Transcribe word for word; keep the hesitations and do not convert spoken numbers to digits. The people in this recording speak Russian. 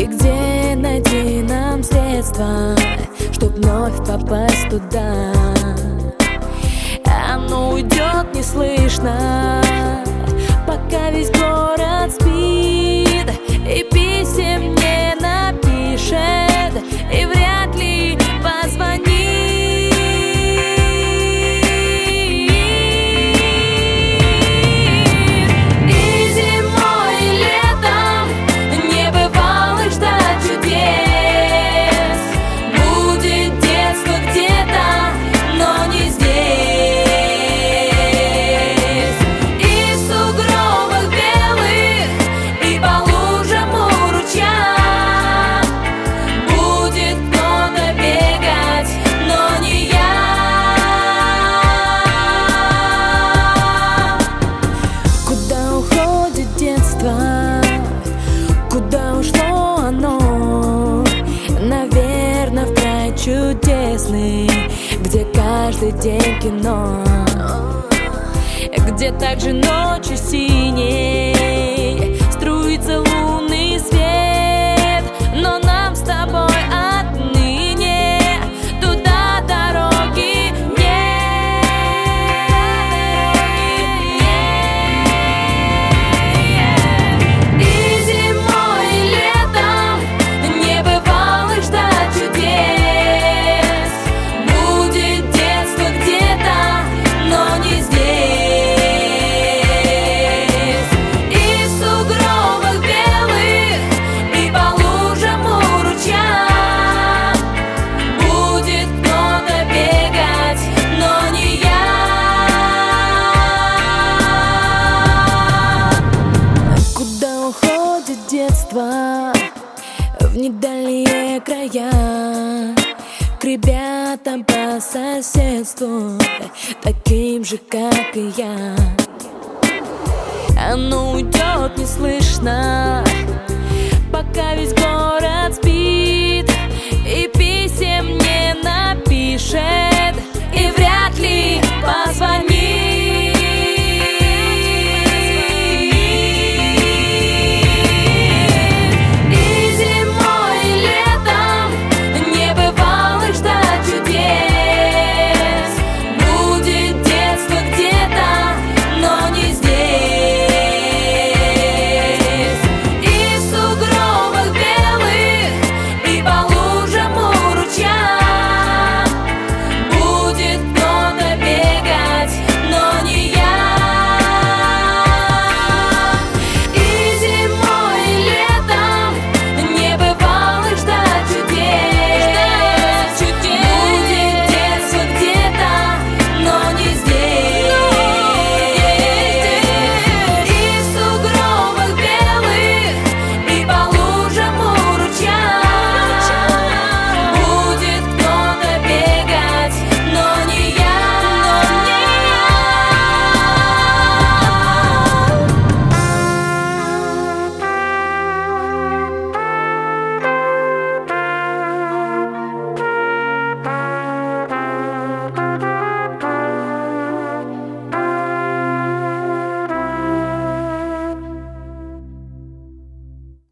И где найти нам средства, чтоб вновь попасть туда? Оно уйдет неслышно, пока весь город спит, и писем не напишет, и вряд ли позвонит. И зимой, и летом небывалых ждать чудес. Будет детство где-то, но не здесь. И в сугробах белых, и по лужам у ручья будет кто-то бегать, но не я. Куда уходит детство? Куда ушло оно? Наверно, в край чудесный, где каждый день кино, где также ночью синей струится лунный свет. Но нам с тобой отныне туда дороги нет. И зимой, и летом небывалых ждать чудес. Будет детство где-то, но не здесь. И в сугробах белых, и по лужам у ручья будет кто-то бегать, но не я. Куда уходит детство? В недальние края, к ребятам по соседству, таким же, как и я. Оно уйдет неслышно,